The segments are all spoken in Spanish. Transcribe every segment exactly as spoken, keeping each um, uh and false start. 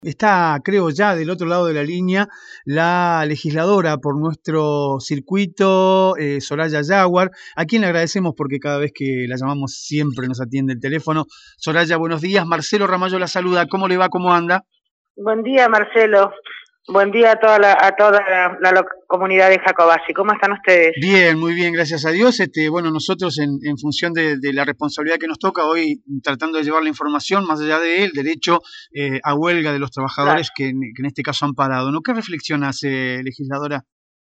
Está, creo ya, del otro lado de la línea, la legisladora por nuestro circuito, eh, Soraya Yaguar, a quien le agradecemos porque cada vez que la llamamos siempre nos atiende el teléfono. Soraya, buenos días. Marcelo Ramallo la saluda. ¿Cómo le va? ¿Cómo anda? Buen día, Marcelo. Buen día a toda la, a toda la, la comunidad de Jacobasi. ¿Cómo están ustedes? Bien, muy bien, gracias a Dios. Este, bueno, nosotros en, en función de, de la responsabilidad que nos toca hoy, tratando de llevar la información más allá de el derecho eh, a huelga de los trabajadores Claro. que, en, que en este caso han parado, ¿no? ¿Qué reflexión hace, legisladora?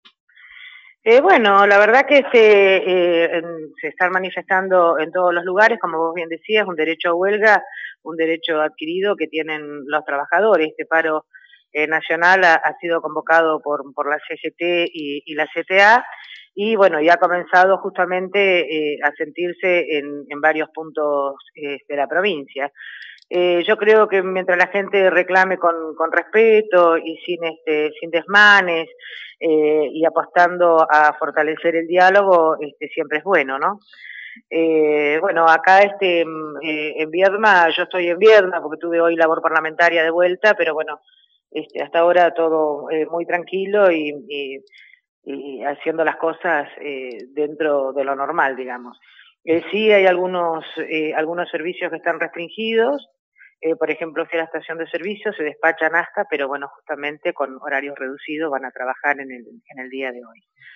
Eh, bueno, la verdad que este, eh, se están manifestando en todos los lugares, como vos bien decías, un derecho a huelga, un derecho adquirido que tienen los trabajadores. Este paro eh, nacional ha, ha sido convocado por, por la C G T y, y la C T A, y bueno, ya ha comenzado justamente eh, a sentirse en, en varios puntos eh, de la provincia. Eh, yo creo que mientras la gente reclame con, con respeto y sin, este, sin desmanes eh, y apostando a fortalecer el diálogo, este, siempre es bueno, ¿no? Eh, bueno, acá este, eh, en Viedma, yo estoy en Viedma porque tuve hoy labor parlamentaria de vuelta, pero bueno, este, hasta ahora todo eh, muy tranquilo y, y, y haciendo las cosas eh, dentro de lo normal, digamos. Eh, sí hay algunos, eh, algunos servicios que están restringidos. Eh, por ejemplo, fui a la estación de servicio, se despachan hasta, pero bueno, justamente con horarios reducidos van a trabajar en el, en el día de hoy.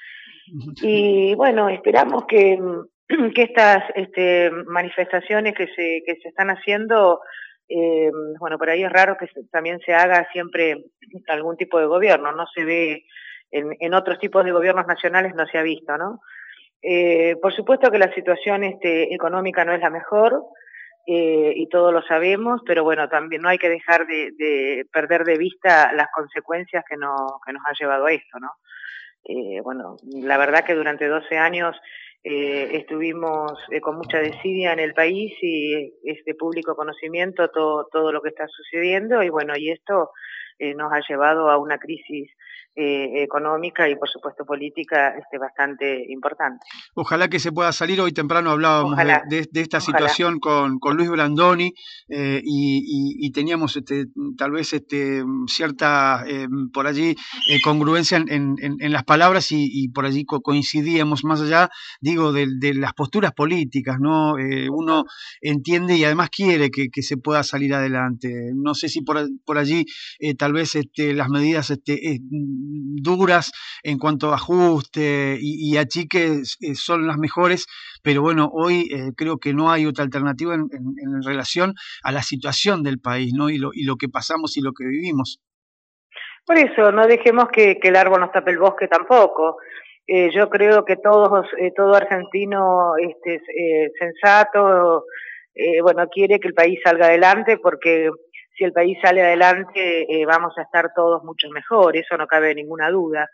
Y bueno, esperamos que, que estas este, manifestaciones que se, que se están haciendo, eh, bueno, por ahí es raro que se, también se haga siempre algún tipo de gobierno, no se ve, en, en otros tipos de gobiernos nacionales no se ha visto, ¿no? Eh, por supuesto que la situación este, económica no es la mejor, eh, y todos lo sabemos, pero bueno, también no hay que dejar de, de perder de vista las consecuencias que, no, que nos ha llevado a esto, ¿no? Eh, bueno, la verdad que durante doce años eh, estuvimos eh, con mucha desidia en el país y es de público conocimiento todo, todo lo que está sucediendo, y bueno, y esto eh, nos ha llevado a una crisis eh, económica y por supuesto política este, bastante importante. Ojalá que se pueda salir. Hoy temprano hablábamos de, Ojalá, de, de esta ojalá. situación con, con Luis Brandoni eh, y, y, y teníamos este, tal vez este, cierta eh, por allí eh, congruencia en, en, en las palabras y, y por allí co coincidíamos más allá, digo, de, de las posturas políticas, ¿no? Eh, uno entiende y además quiere que, que se pueda salir adelante. No sé si por, por allí eh, tal vez este, las medidas este, eh, duras en cuanto a ajuste y, y achique eh, son las mejores, pero bueno, hoy eh, creo que no hay otra alternativa en, en, en relación a la situación del país, ¿no? Y lo, y lo que pasamos y lo que vivimos. Por eso, no dejemos que, que el árbol nos tape el bosque tampoco. Eh, yo creo que todos, eh, todo argentino este, eh, sensato, eh, bueno, quiere que el país salga adelante, porque si el país sale adelante eh, vamos a estar todos mucho mejor, eso no cabe ninguna duda.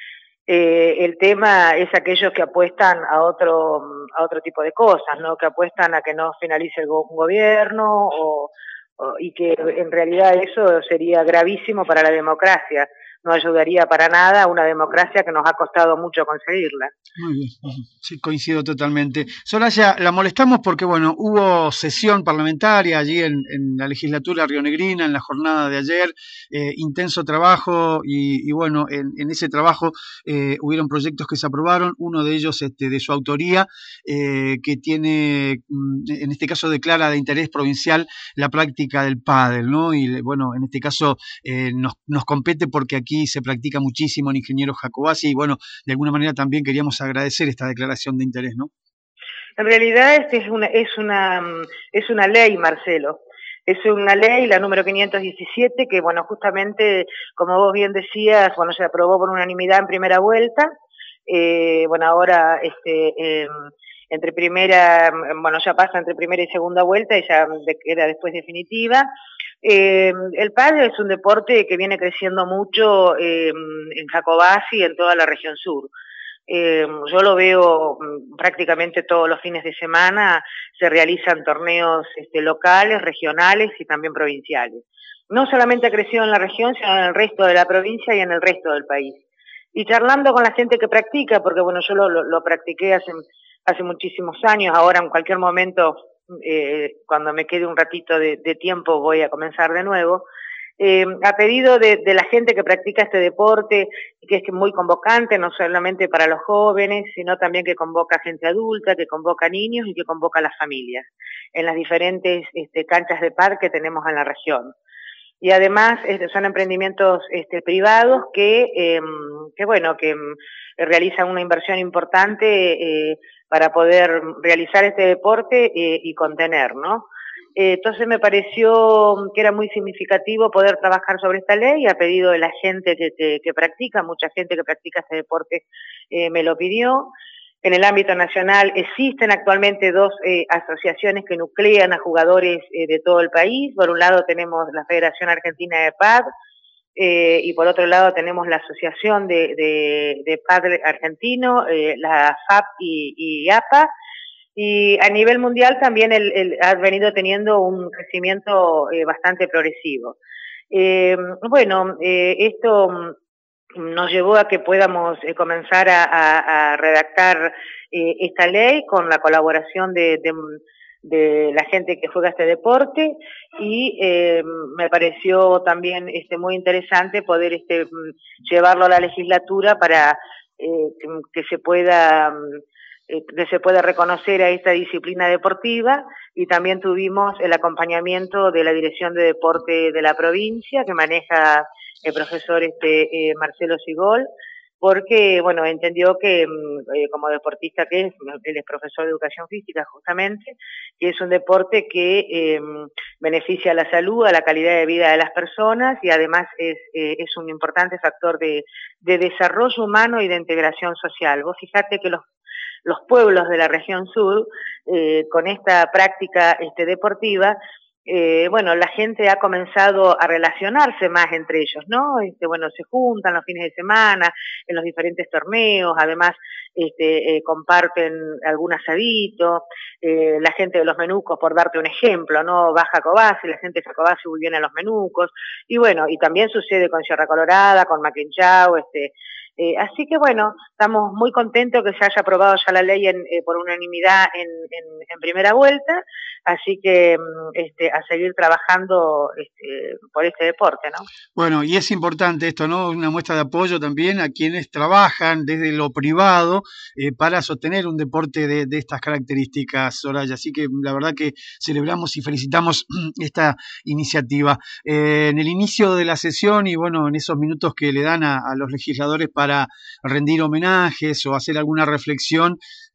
Eh, el tema es aquellos que apuestan a otro, a otro tipo de cosas, ¿no? Que apuestan a que no finalice el go un gobierno o, o, y que en realidad eso sería gravísimo para la democracia. No ayudaría para nada a una democracia que nos ha costado mucho conseguirla. Muy bien, sí, coincido totalmente. Soraya, la molestamos porque, bueno, hubo sesión parlamentaria allí en, en la legislatura rionegrina en la jornada de ayer, eh, intenso trabajo y, y bueno, en, en ese trabajo eh, hubieron proyectos que se aprobaron, uno de ellos este, de su autoría, eh, que tiene, en este caso declara de interés provincial la práctica del pádel, ¿no? Y bueno, en este caso eh, nos, nos compete porque aquí se practica muchísimo en Ingeniero Jacobasi y bueno, de alguna manera también queríamos agradecer esta declaración de interés, ¿no? En realidad este es una, es una, es una ley, Marcelo. Es una ley, la número quinientos diecisiete, que bueno, justamente, como vos bien decías, bueno, se aprobó por unanimidad en primera vuelta. Eh, bueno, ahora este, eh, entre primera, bueno, ya pasa entre primera y segunda vuelta y ya queda después definitiva. Eh, el pádel es un deporte que viene creciendo mucho eh, en Jacobasi y en toda la región sur. Eh, yo lo veo prácticamente todos los fines de semana, se realizan torneos este, locales, regionales y también provinciales. No solamente ha crecido en la región, sino en el resto de la provincia y en el resto del país. Y charlando con la gente que practica, porque bueno, yo lo, lo, lo practiqué hace, hace muchísimos años, ahora en cualquier momento, eh, cuando me quede un ratito de, de tiempo, voy a comenzar de nuevo. eh, a pedido de, de la gente que practica este deporte, que es muy convocante, no solamente para los jóvenes, sino también que convoca gente adulta, que convoca niños y que convoca a las familias, en las diferentes este, canchas de pádel que tenemos en la región. Y además este, son emprendimientos este, privados que, eh, que, bueno, que eh, realizan una inversión importante eh, para poder realizar este deporte eh, y contener, ¿no? Eh, entonces me pareció que era muy significativo poder trabajar sobre esta ley a pedido de la gente que, que, que practica, mucha gente que practica este deporte eh, me lo pidió. En el ámbito nacional existen actualmente dos eh, asociaciones que nuclean a jugadores eh, de todo el país. Por un lado tenemos la Federación Argentina de Pádel eh, y por otro lado tenemos la Asociación de, de, de Pádel Argentino, eh, la F A P y, y A P A. Y a nivel mundial también el, el, ha venido teniendo un crecimiento eh, bastante progresivo. Eh, bueno, eh, esto nos llevó a que podamos eh, comenzar a, a, a redactar eh, esta ley con la colaboración de, de, de la gente que juega este deporte y eh, me pareció también este, muy interesante poder este, llevarlo a la legislatura para eh, que, que se pueda eh, que se pueda reconocer a esta disciplina deportiva y también tuvimos el acompañamiento de la Dirección de Deporte de la provincia que maneja el profesor este eh, Marcelo Sigol, porque, bueno, entendió que, eh, como deportista que es, él es profesor de educación física justamente, que es un deporte que eh, beneficia a la salud, a la calidad de vida de las personas y además es, eh, es un importante factor de, de desarrollo humano y de integración social. Vos fijate que los los pueblos de la región sur, eh, con esta práctica este, deportiva, Eh, bueno, la gente ha comenzado a relacionarse más entre ellos, ¿no? Este, bueno, se juntan los fines de semana en los diferentes torneos, además este, eh, comparten algún asadito, eh, la gente de los Menucos, por darte un ejemplo, ¿no? Va a Jacobasi, la gente de Jacobasi muy bien a los Menucos, y bueno, y también sucede con Sierra Colorada, con Maquinchao, este, Eh, así que bueno, estamos muy contentos que se haya aprobado ya la ley en, eh, por unanimidad en, en, en primera vuelta, así que este, a seguir trabajando este, por este deporte, ¿no? Bueno, y es importante esto, ¿no? Una muestra de apoyo también a quienes trabajan desde lo privado eh, para sostener un deporte de, de estas características, Soraya. Así que la verdad que celebramos y felicitamos esta iniciativa. Eh, en el inicio de la sesión y bueno, en esos minutos que le dan a, a los legisladores para rendir homenajes o hacer alguna reflexión,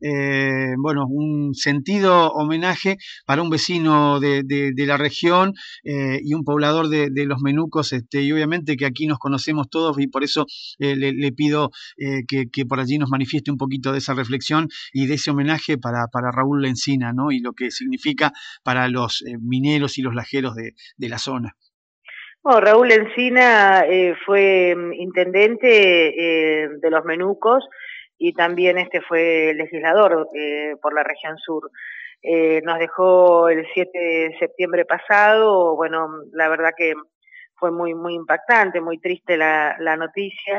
eh, bueno, un sentido homenaje para un vecino de, de, de la región eh, y un poblador de, de los Menucos, este, y obviamente que aquí nos conocemos todos y por eso eh, le, le pido eh, que, que por allí nos manifieste un poquito de esa reflexión y de ese homenaje para, para Raúl Lencina, ¿no? Y lo que significa para los eh, mineros y los lajeros de, de la zona. Bueno, Raúl Lencina eh, fue intendente eh, de los Menucos y también este fue legislador eh, por la región sur. Eh, nos dejó el siete de septiembre pasado, bueno, la verdad que fue muy muy impactante, muy triste la, la noticia.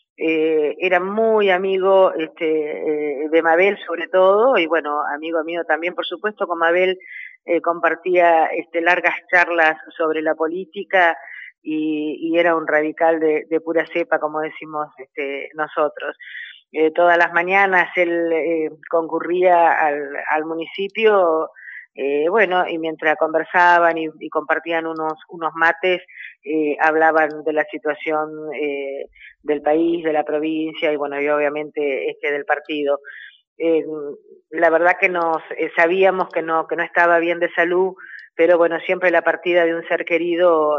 Eh, era muy amigo este, eh, de Mabel sobre todo, y bueno, amigo mío también, por supuesto, con Mabel eh, compartía este, largas charlas sobre la política y, y era un radical de, de pura cepa, como decimos este, nosotros. Eh, todas las mañanas él eh, concurría al, al municipio, eh, bueno, y mientras conversaban y, y compartían unos, unos mates, eh, hablaban de la situación eh, del país, de la provincia y bueno, y obviamente este del partido. Eh, la verdad que nos eh, sabíamos que no que no estaba bien de salud, pero bueno, siempre la partida de un ser querido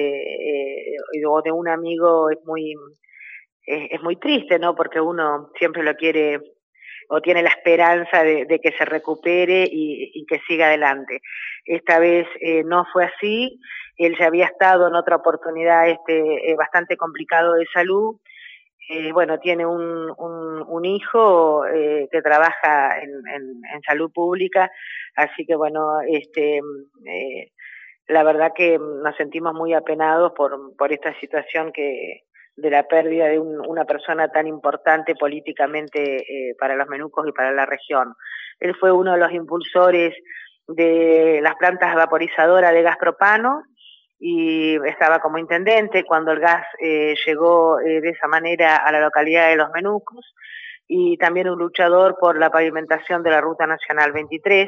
este eh, o de un amigo es muy eh, es muy triste, ¿no? Porque uno siempre lo quiere o tiene la esperanza de, de que se recupere y, y que siga adelante. Esta vez eh, no fue así, él ya había estado en otra oportunidad este eh, bastante complicado de salud. Eh, bueno, tiene un, un, un hijo eh, que trabaja en, en, en salud pública, así que bueno, este, eh, la verdad que nos sentimos muy apenados por, por esta situación que de la pérdida de un, una persona tan importante políticamente eh, para los Menucos y para la región. Él fue uno de los impulsores de las plantas vaporizadoras de gas propano, y estaba como intendente cuando el gas eh, llegó eh, de esa manera a la localidad de Los Menucos, y también un luchador por la pavimentación de la Ruta Nacional veintitrés.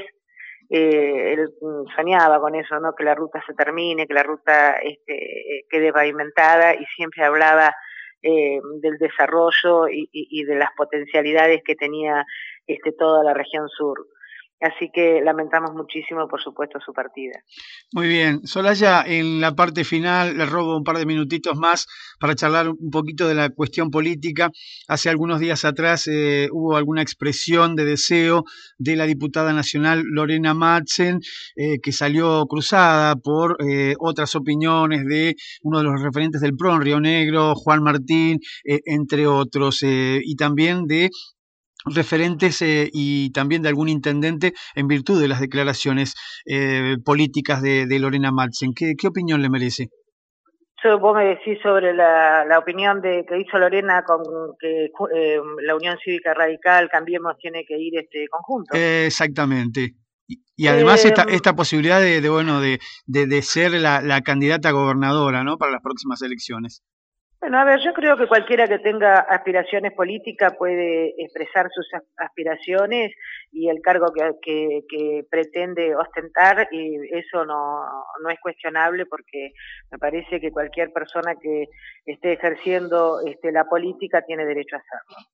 Eh, él soñaba con eso, ¿no? Que la ruta se termine, que la ruta este, quede pavimentada, y siempre hablaba eh, del desarrollo y, y, y de las potencialidades que tenía este, toda la región sur. Así que lamentamos muchísimo, por supuesto, su partida. Muy bien. Soraya, en la parte final le robo un par de minutitos más para charlar un poquito de la cuestión política. Hace algunos días atrás eh, hubo alguna expresión de deseo de la diputada nacional Lorena Madsen, eh, que salió cruzada por eh, otras opiniones de uno de los referentes del P R O en Río Negro, Juan Martín, eh, entre otros, eh, y también de referentes eh, y también de algún intendente en virtud de las declaraciones eh, políticas de, de Lorena Madsen. ¿Qué, ¿Qué opinión le merece? So, vos me decís sobre la, la opinión de que hizo Lorena con que eh, la Unión Cívica Radical, Cambiemos, tiene que ir este conjunto. Eh, exactamente. Y, y además Eh, esta, esta posibilidad de, de bueno de, de, de ser la, la candidata a gobernadora, ¿no? Para las próximas elecciones. Bueno, a ver, yo creo que cualquiera que tenga aspiraciones políticas puede expresar sus aspiraciones y el cargo que, que, que pretende ostentar, y eso no, no es cuestionable, porque me parece que cualquier persona que esté ejerciendo este, la política tiene derecho a hacerlo.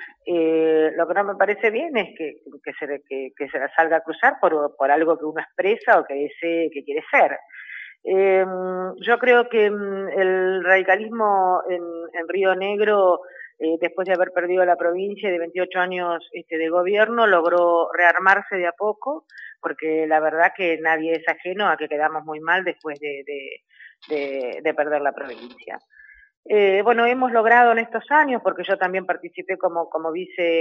Eh, lo que no me parece bien es que, que, se, que, que se la salga a cruzar por, por algo que uno expresa o que desee, que quiere ser. Eh, yo creo que el radicalismo en, en Río Negro, eh, después de haber perdido la provincia de veintiocho años este, de gobierno, logró rearmarse de a poco, porque la verdad que nadie es ajeno a que quedamos muy mal después de, de, de, de perder la provincia. Eh, bueno, hemos logrado en estos años, porque yo también participé como, como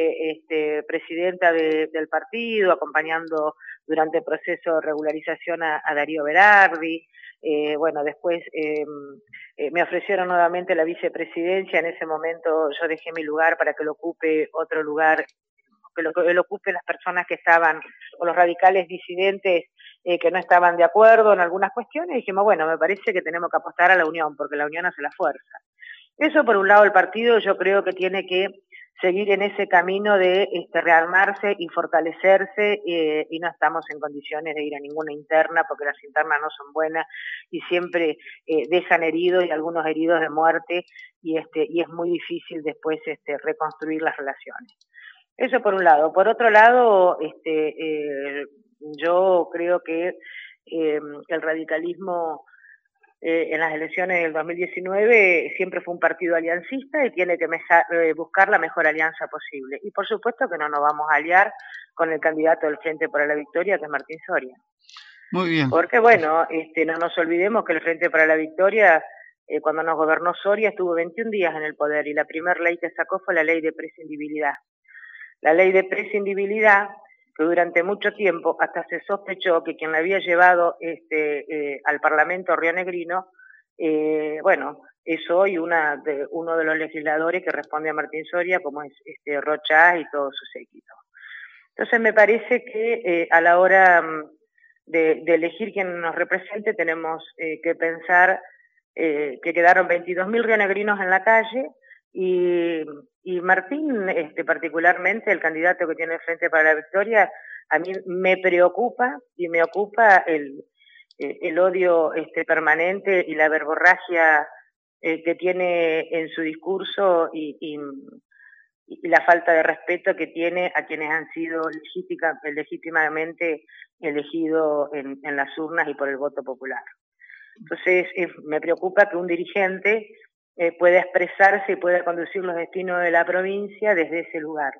vicepresidenta este, de, del partido, acompañando durante el proceso de regularización a, a Darío Berardi. Eh, bueno, después eh, eh, me ofrecieron nuevamente la vicepresidencia. En ese momento yo dejé mi lugar para que lo ocupe otro lugar, que lo, que lo ocupe las personas que estaban, o los radicales disidentes eh, que no estaban de acuerdo en algunas cuestiones. Y dijimos, bueno, me parece que tenemos que apostar a la unión, porque la unión hace la fuerza. Eso por un lado. El partido yo creo que tiene que seguir en ese camino de este, rearmarse y fortalecerse, eh, y no estamos en condiciones de ir a ninguna interna, porque las internas no son buenas y siempre eh, dejan heridos, y algunos heridos de muerte, y, este, y es muy difícil después este, reconstruir las relaciones. Eso por un lado. Por otro lado, este, eh, yo creo que eh, el radicalismo Eh, en las elecciones del dos mil diecinueve siempre fue un partido aliancista y tiene que meja, eh, buscar la mejor alianza posible. Y por supuesto que no nos vamos a aliar con el candidato del Frente para la Victoria, que es Martín Soria. Muy bien. Porque bueno, este, no nos olvidemos que el Frente para la Victoria, eh, cuando nos gobernó Soria, estuvo veintiún días en el poder, y la primera ley que sacó fue la ley de prescindibilidad. La ley de prescindibilidad, que durante mucho tiempo hasta se sospechó que quien la había llevado este, eh, al Parlamento rionegrino, eh, bueno, es hoy una de, uno de los legisladores que responde a Martín Soria, como es este, Rocha y todo su séquito. Entonces me parece que eh, a la hora de, de elegir quien nos represente, tenemos eh, que pensar eh, que quedaron veintidós mil rionegrinos en la calle, y, y Martín, este, particularmente el candidato que tiene el Frente para la Victoria, a mí me preocupa y me ocupa el, el odio este, permanente y la verborragia eh, que tiene en su discurso, y, y, y la falta de respeto que tiene a quienes han sido legítima, legítimamente elegidos en, en las urnas y por el voto popular. Entonces eh, me preocupa que un dirigente eh, pueda expresarse y pueda conducir los destinos de la provincia desde ese lugar.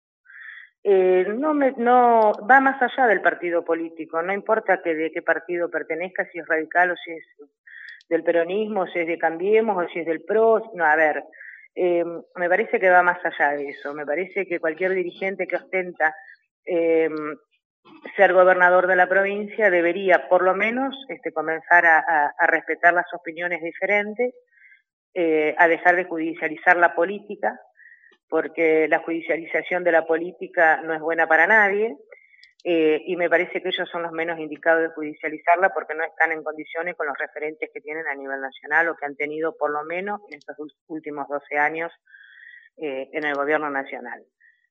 Eh, no, me, no va más allá del partido político, no importa que de qué partido pertenezca, si es radical o si es del peronismo, si es de Cambiemos o si es del P R O. No, a ver, eh, me parece que va más allá de eso. Me parece que cualquier dirigente que ostenta eh, ser gobernador de la provincia debería por lo menos este, comenzar a, a, a respetar las opiniones diferentes, eh, a dejar de judicializar la política, porque la judicialización de la política no es buena para nadie, eh, y me parece que ellos son los menos indicados de judicializarla porque no están en condiciones con los referentes que tienen a nivel nacional o que han tenido por lo menos en estos últimos doce años eh, en el gobierno nacional.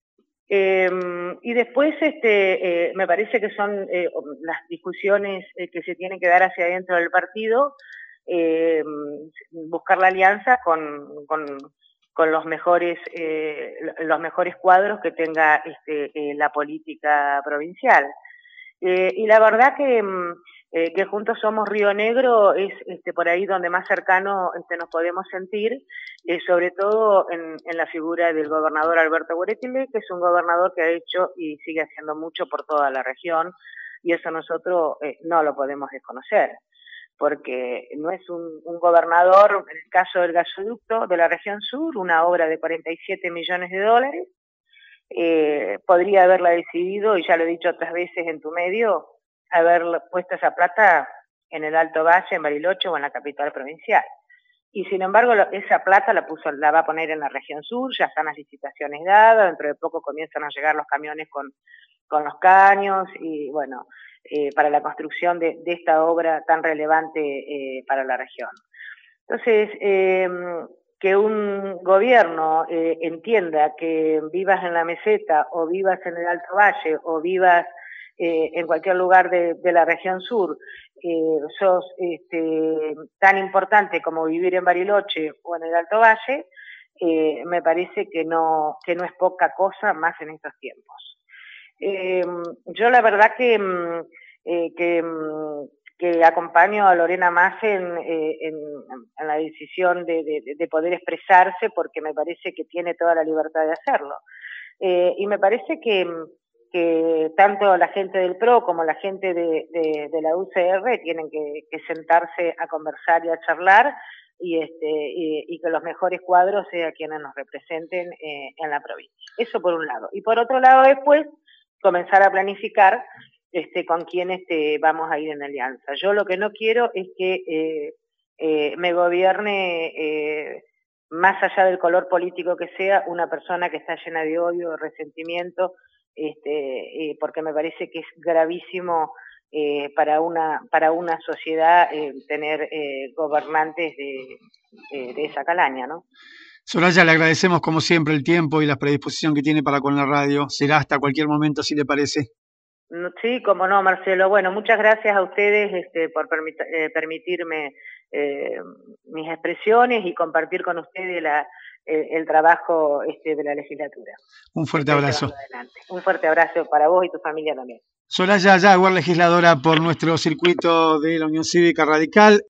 Eh, y después este, eh, me parece que son eh, las discusiones eh, que se tienen que dar hacia adentro del partido, eh, buscar la alianza con, con, con los mejores eh, los mejores cuadros que tenga este, eh, la política provincial. Eh, y la verdad que, eh, que Juntos Somos Río Negro es este, por ahí donde más cercano este, nos podemos sentir, eh, sobre todo en, en la figura del gobernador Alberto Gueretilé, que es un gobernador que ha hecho y sigue haciendo mucho por toda la región, y eso nosotros eh, no lo podemos desconocer, porque no es un, un gobernador, en el caso del gasoducto de la región sur, una obra de cuarenta y siete millones de dólares, Eh, podría haberla decidido, y ya lo he dicho otras veces en tu medio, haber puesto esa plata en el Alto Valle, en Bariloche o en la capital provincial. Y sin embargo, esa plata la puso, la va a poner en la región sur, ya están las licitaciones dadas, dentro de poco comienzan a llegar los camiones con, con los caños, y bueno, eh, para la construcción de, de esta obra tan relevante eh, para la región. Entonces, eh, que un gobierno eh, entienda que vivas en la meseta o vivas en el Alto Valle o vivas eh, en cualquier lugar de, de la región sur, eh, sos este, tan importante como vivir en Bariloche o en el Alto Valle, eh, me parece que no, que no es poca cosa más en estos tiempos. Eh, yo la verdad que, eh, que que acompaño a Lorena Massa en, en, en la decisión de, de, de poder expresarse, porque me parece que tiene toda la libertad de hacerlo. Eh, y me parece que, que tanto la gente del P R O como la gente de, de, de la U C R tienen que, que sentarse a conversar y a charlar, y, este, y, y que los mejores cuadros sean quienes nos representen eh, en la provincia. Eso por un lado. Y por otro lado, después, comenzar a planificar Este, con quién este, vamos a ir en alianza. Yo lo que no quiero es que eh, eh, me gobierne, eh, más allá del color político que sea, una persona que está llena de odio, de resentimiento, este, eh, porque me parece que es gravísimo eh, para, una, para una sociedad eh, tener eh, gobernantes de, de, de esa calaña, ¿no? Soraya, le agradecemos como siempre el tiempo y la predisposición que tiene para con la radio. Será hasta cualquier momento, si le parece. Sí, como no, Marcelo. Bueno, muchas gracias a ustedes este, por permit eh, permitirme eh, mis expresiones y compartir con ustedes la, eh, el trabajo este, de la legislatura. Un fuerte abrazo. Un fuerte abrazo para vos y tu familia también. Soraya Jaguar, legisladora por nuestro circuito de la Unión Cívica Radical.